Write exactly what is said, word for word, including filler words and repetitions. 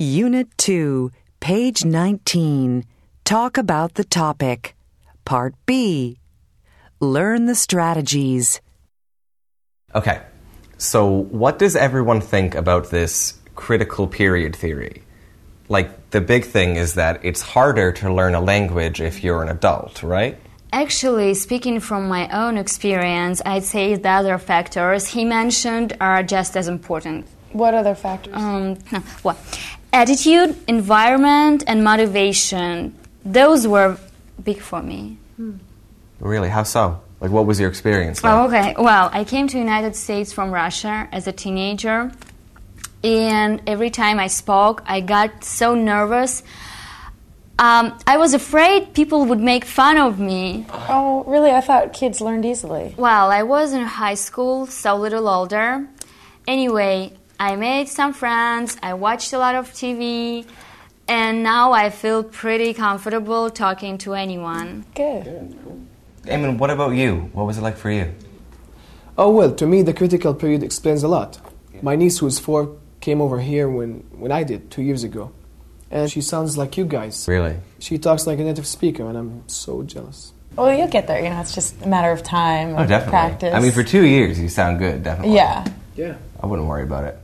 Unit two, page nineteen. Talk about the topic. Part B. Learn the strategies. Okay, so what does everyone think about this critical period theory? Like, the big thing is that it's harder to learn a language if you're an adult, right? Actually, speaking from my own experience, I'd say the other factors he mentioned are just as important. What other factors? Um, no, well, attitude, environment, and motivation. Those were big for me. Hmm. Really? How so? Like, what was your experience like? Oh, okay. Well, I came to the United States from Russia as a teenager, and every time I spoke, I got so nervous. Um, I was afraid people would make fun of me. Oh, really? I thought kids learned easily. Well, I was in high school, so a little older. Anyway, I made some friends, I watched a lot of T V, and now I feel pretty comfortable talking to anyone. Good. Eamon, what about you? What was it like for you? Oh, well, to me, the critical period explains a lot. My niece, who's four, came over here when, when I did, two years ago. And she sounds like you guys. Really? She talks like a native speaker, and I'm so jealous. Well, you'll get there. You know, it's just a matter of time Oh, and definitely. practice. I mean, for two years, you sound good, definitely. Yeah. Yeah. I wouldn't worry about it.